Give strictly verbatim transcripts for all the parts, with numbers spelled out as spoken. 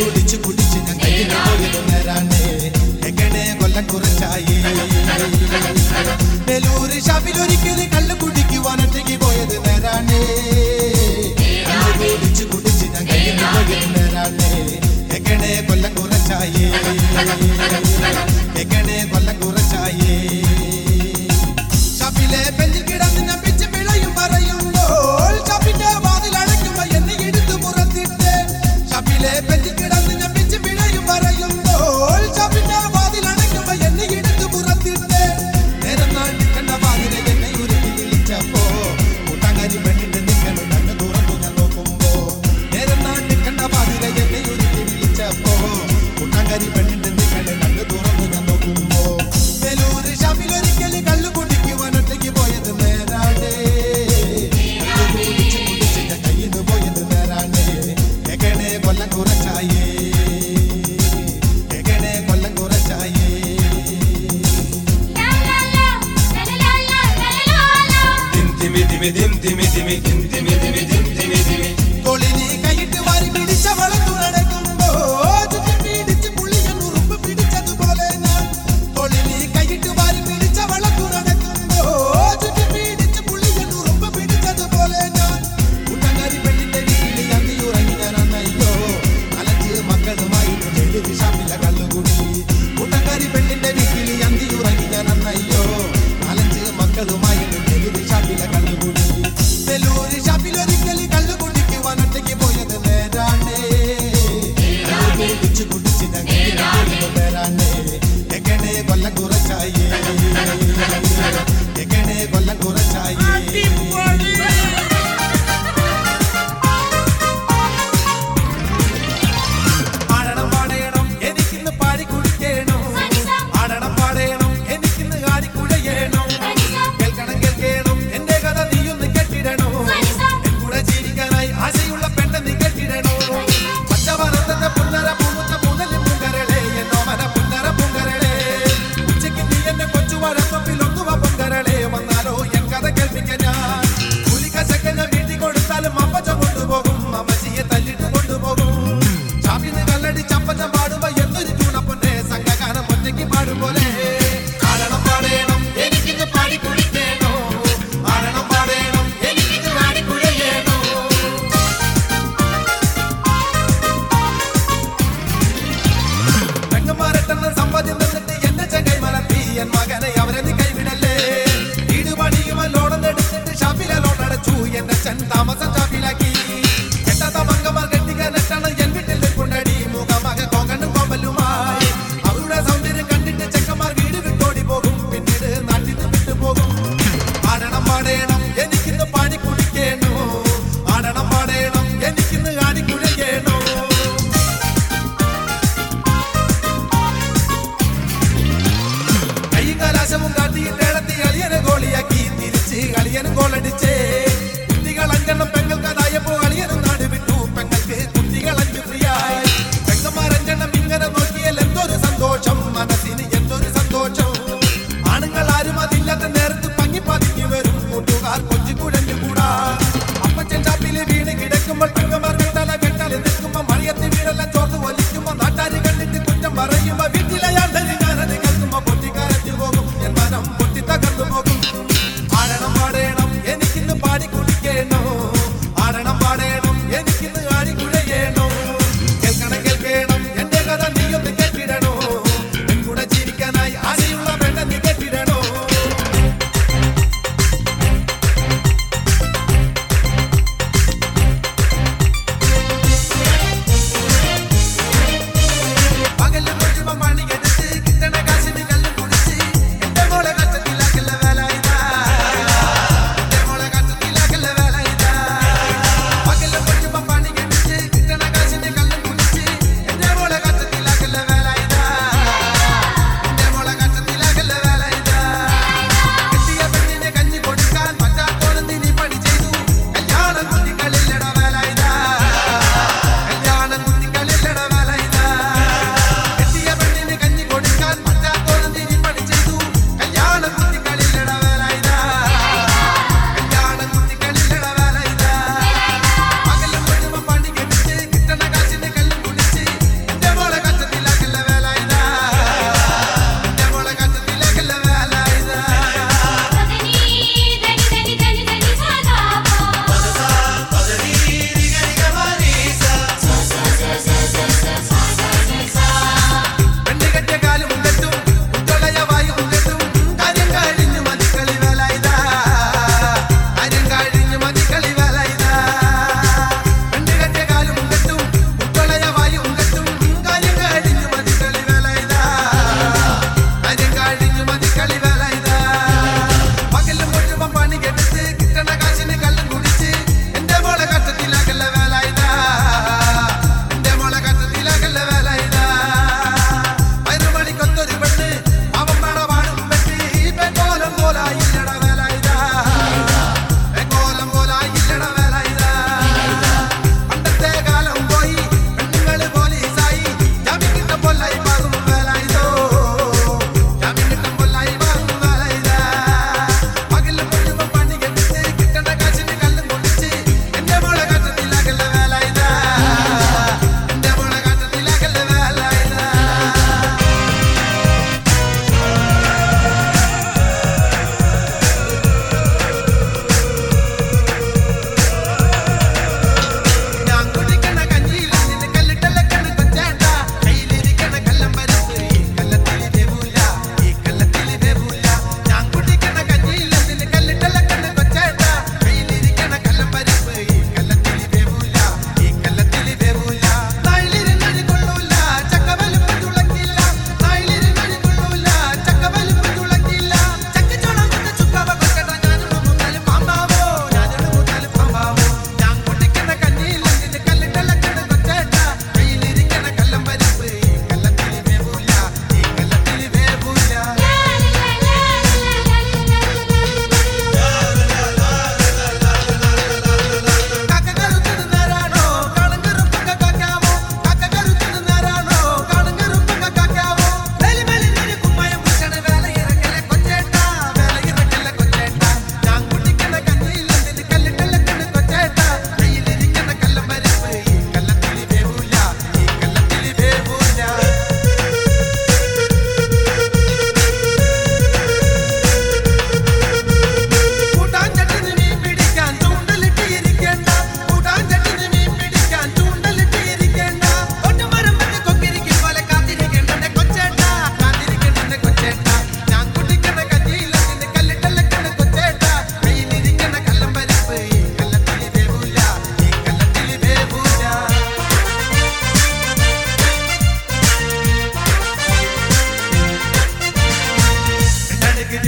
കുടിച്ച് കുടിച്ച് ഞാൻ കയ്യിന് പോയത് നേരാണ് എങ്ങനെ കൊല്ലം കുറച്ചായി ബേലൂര് ഷാപ്പിലൊരിക്കല് കള്ള് കുടിക്കുവാൻ ഒറ്റയ്ക്ക് പോയത് നേരാണ് കുടിച്ച് കുടിച്ച് ഞാൻ കയ്യിന് പോയത് നേരാണ് എങ്ങനെ കൊല്ലം കുറച്ചായി എങ്ങനെ കൊല്ലം കുറച്ചായി ഷാപ്പിലെ ബെഞ്ചിൽ കിടന്ന് ഞാൻ പിച്ച് പിഴയും പറയുമ്പോൾ ഷാപ്പിന്റെ വാതിൽ അടയ്ക്കുമ്പോ എന്നെ എടുത്തു പുറത്തിട്ട് ഷാപ്പിലെ ബെഞ്ചിൽ കിടന്ന് ഞാൻ പിച്ച് പിഴയും പറയുമ്പോൾ ഷാപ്പിന്റെ വാതിൽ അടയ്ക്കുമ്പോ എന്നെ എടുത്തു പുറത്തിട്ട് നേരം നാട്ടി കണ്ട വാതിലെ എന്നെ ഉരുട്ടി വിളിച്ചപ്പോ കൂട്ടാങ്ങാരി പെണ്ണിന്റെ നിൽക്കണം കണ്ണ് തുറന്നു ഞാൻ നോക്കുമ്പോ നേരം നാട്ടി കണ്ട വാതിലെ എന്നെ ഉരുട്ടി വിളിച്ചപ്പോ കൂട്ടാങ്ങാരി പെണ്ണിന്റെ നിൽക്കണം കണ്ണ് തുറന്നു ഞാൻ നോക്കുമ്പോ ബേലൂര് ഷാപ്പിലൊരിക്കല് കള്ളു കുടിക്കുവാൻ ഒറ്റയ്ക്ക് പോയത് നേരാണ് കുടിച്ച് കുടിച്ച് ഞാൻ കയ്യിന്ന് പോയത് നേരാണ് എങ്ങനെ കൊല്ലം കുറച്ചായി എങ്ങനെ കൊല്ലം കുറച്ചായി കൊളിനി കൈയിട്ട് വാരി പിടിച്ചവളത്തു നടക്കുമ്പോ ചുറ്റി പിടിച്ച് പുള്ളിയൻ ഉറുമ്പ് പിടിച്ചതുപോലെ ഞാൻ കൊളിനി കൈയിട്ട് വാരി പിടിച്ചവളത്തു നടക്കുമ്പോ ചുറ്റി പിടിച്ച് പുള്ളിയൻ ഉറുമ്പ് പിടിച്ചതുപോലെ ഞാൻ കൂട്ടങ്ങാരി പെണ്ണിന്റെ വീട്ടിൽ അന്തി ഉറങ്ങി ഞാൻ അന്നയ്യോ അലഞ്ച് മക്കളുമായിട്ട് ബേലൂര് ഷാപ്പിലെ കള്ളുകുടി കൂട്ടങ്ങാരി പെണ്ണിന്റെ വീട്ടിൽ അന്തി ഉറങ്ങി ഞാൻ അന്നയ്യോ അലഞ്ച് മക്കളുമായിട്ട് ബേലൂര് ഷാപ്പിലെ കള്ളുകുടി ബേലൂര് ഷാപ്പിലൊരിക്കല് കള്ളു കുടിക്കുവാൻ ഒറ്റയ്ക്ക് പോയത് നേരാണ് കുടിച്ച് കുടിച്ച് ഞാൻ നേരാണ് എങ്ങനെ കൊല്ലം കുറച്ചായി എങ്ങനെ കൊല്ലം കുറച്ചായി ആടണം പാടയണം എനിക്കിന്ന് പാടി കുടിക്കണം ആടണം പാടയണം എനിക്കിന്ന് ആടിക്കുഴയണം കേൾക്കണം കേൾക്കണം എന്റെ കഥ നീയൊന്ന് കെട്ടിടണോ എൻ കൂടെ ജീവിക്കാനായി ആശയുള്ള പെണ്ണ നീ കെട്ടിടണോ പച്ചവരത്തിന്റെ പുന്നര പൂമുത്ത മുതലും പൂങ്കരളെ എന്നോ മന പുന്നര പൂങ്കരളെ ഉച്ചയ്ക്ക് നീ എന്നെ കൊച്ചു വഴക്കൊപ്പിൽ ഒന്നുവ പൊങ്കരളെ വന്നാലോ എൻ കഥ കേൾപ്പിക്കാൻ ഞാൻ പുലിക്ക ചെക്കനെ വീട്ടിൽ കൊടുത്താലും അപ്പച്ച കൊണ്ടുപോകും അമ്മച്ചിയെ തല്ലിട്ട് കൊണ്ടുപോകും ചാപ്പിന്ന് കല്ലടി ചപ്പച്ചൻ പാടുമ്പോ എന്തൊരു ചൂണപ്പൊന്നെ സംഘഗാനം ഒറ്റയ്ക്ക് പാടുപോലെ ആടണം പാടേണം എനിക്കിന്ന് പാടി കുടിക്കേണോ ആടണം പാടേണം എനിക്കിന്ന് ആടിക്കുഴയേണോ പെങ്ങന്മാരെട്ടെന്ന് സമ്പാദ്യം തന്നിട്ട് എന്നെ ചെങ്ങൈ മലർത്തി എൻ മകനെ അവരെ നീ കൈവിടല്ലേ വീട് പണിയുമ ലോണെന്ന് എടുത്തിട്ട് ഷാപ്പിലെ ലോൺ അടച്ചു എന്നെ ചൻ താമസം ഷാപ്പിലാക്കി എട്ടാത്ത മങ്കമാർ കെട്ടിക്കാനെട്ടാണ് എൻ വീട്ടിൽ കൊണ്ടടി മുഖമക കോകണ്ണും കോമ്പലുമായി അവരുടെ സൗന്ദര്യം കണ്ടിട്ട് ചെക്കന്മാർ വീട് വിട്ടോടി പോകും പിന്നീട് നാട്ടിൽ നിന്ന് വിട്ടുപോകും ആടണം പാടേണം എനിക്കിന്ന് പാടി കുടിക്കേണോ ആടണം പാടേണം എനിക്കിന്ന് ആടിക്കുഴയേണോ കൈയും കലാശവും കാട്ടിയിട്ട് ഇടത്തി അളിയനെ ഗോളിയാക്കി തിരിച്ച് അളിയനും ഗോളടിച്ചേ കുട്ടികൾ അഞ്ചെണ്ണം പെങ്ങൾക്കതായപ്പോ അളിയനും നാട് വിട്ടു പെങ്ങൾക്ക് കുട്ടികൾ അഞ്ചു ഫ്രീയായി പെങ്ങന്മാർ അഞ്ചെണ്ണം ഇങ്ങനെ നോക്കിയാൽ എന്തൊരു സന്തോഷം മനസ്സിന് എന്തൊരു സന്തോഷം ആണുങ്ങൾ ആരും അതില്ലാത്ത നേരത്ത് പങ്ങി പതിഞ്ഞു വരും കൂട്ടുകാർ കൊഞ്ചു കുഴഞ്ഞു കൂടാ അപ്പച്ചൻ ഷാപ്പില് വീണ് കിടക്കുമ്പോൾ പെങ്ങന്മാർ കെട്ടാല കെട്ടാൽ നിൽക്കുമ്പോ മറിയത്ത് വീടെല്ലാം ചോർന്ന് വലിക്കുമ്പോ നാട്ടാര് കണ്ടിട്ട് കുറ്റം പറയുമ്പോ വീട്ടിലയാണ്ട് ഞാനത് കേൾക്കുമ്പോ പൊട്ടിക്കാരഞ്ഞു പോകും എൻ മനം പൊട്ടി തകർന്നു പോകും ആടണം പാടേണം എനിക്കിന്ന് പാടി കുടിക്കേണോ ആടണം പാടേണം എനിക്കിന്ന് ആടിക്കുഴയേണോ കേൾക്കണം കേൾക്കണം എന്റെ കഥ നീയൊന്ന് കേട്ടിടണോ എൻ കൂടെ ജീവിക്കാനായി ആശയുള്ള വേണ്ട നീ കേട്ടിടണോ പകല് മുഴുവൻ പണിയെടുത്ത് കിട്ടണ കാശിന് കല്ലും കുടിച്ച് എന്റെ മോളെ കച്ചത്തിലാക്കില്ല വേല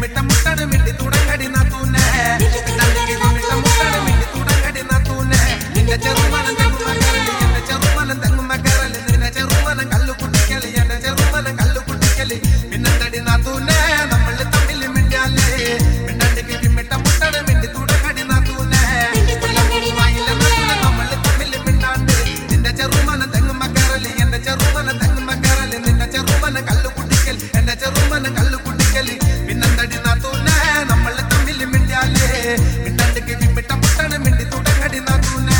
വിമ്മിട്ട മുട്ടണ് മിണ്ടി തുടങ്ങടി നാത്തൂനെ മിണ്ടാണ്ടിക്ക് വിമ്മിട്ട മുട്ടണ് മിണ്ടി തുടങ്ങടി നാത്തൂനെ നിന്റെ ചെറുമനം തെങ്ങും മകരല് എന്റെ ചെറുമനം തെങ്ങും മകരല് നിന്റെ ചെറുമനം കല്ലു കുട്ടിക്കല് എന്റെ ചെറുമനം കല്ലു കുട്ടിക്കല് പിന്നെന്തടി നാത്തൂനെ നമ്മൾ തമ്മിൽ മിണ്ടാലേ മിണ്ടാണ്ടിക്ക് വിമ്മിട്ട മുട്ടണ് മിണ്ടി തുടങ്ങടി നാത്തൂനെ നമ്മൾ തമ്മിൽ മിണ്ടാണ്ട് നിന്റെ ചെറുമനം തെങ്ങും മകരല് എന്റെ ചെറുമനം തെങ്ങും മകരല് നിന്റെ ചെറുമനം കല്ലു കുട്ടിക്കൽ എന്റെ ചെറുമനം കല്ലു കുട്ടിക്കല് പിന്നെന്തടി നാത്തൂനെ നമ്മൾ തമ്മിൽ മിണ്ടാലേ മിണ്ടാണ്ടിക്ക് വിമ്മിട്ട മുട്ടണ് മിണ്ടി തുടങ്ങടി നാത്തൂനെ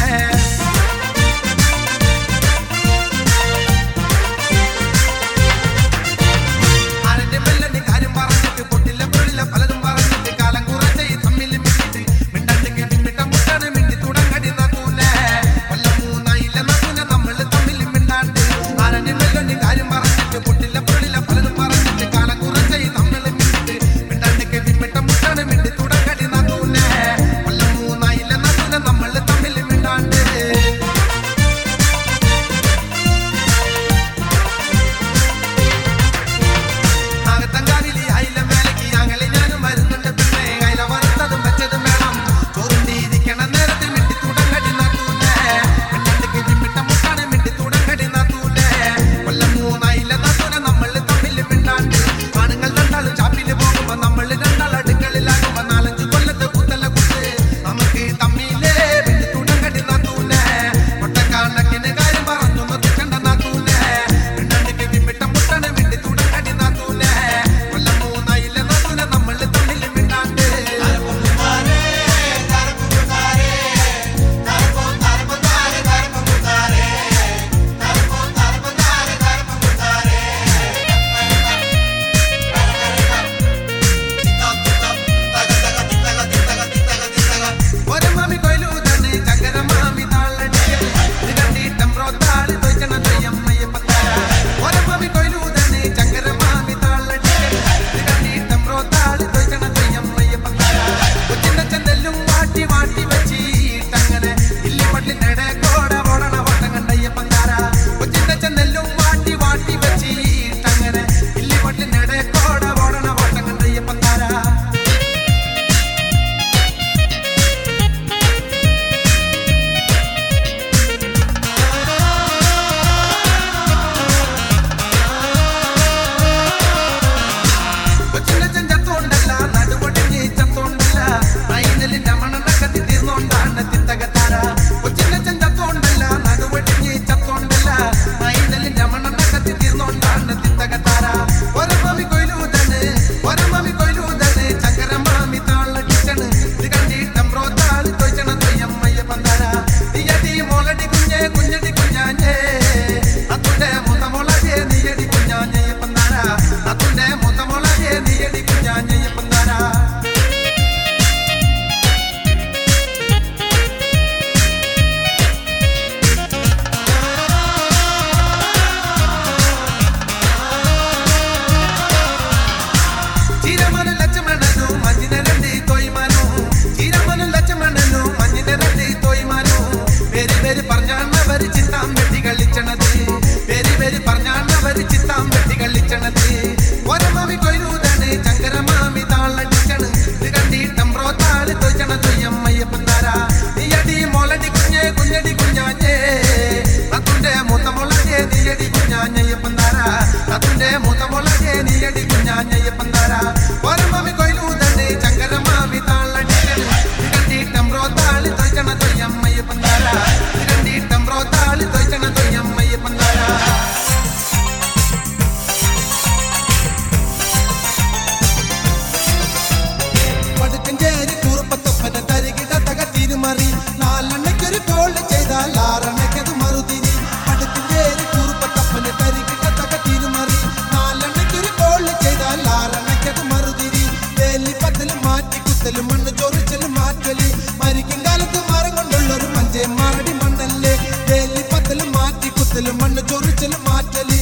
മണ്ണ് ചൊറിച്ചലും മാറ്റല് മരിക്കും കാലത്ത് മരം കൊണ്ടുള്ളൊരു മഞ്ചേ മാറടി മണ്ണല്ലേ വേലി പത്തലും മാറ്റി കുത്തലും മണ്ണ് ചൊറിച്ചലും മാറ്റല്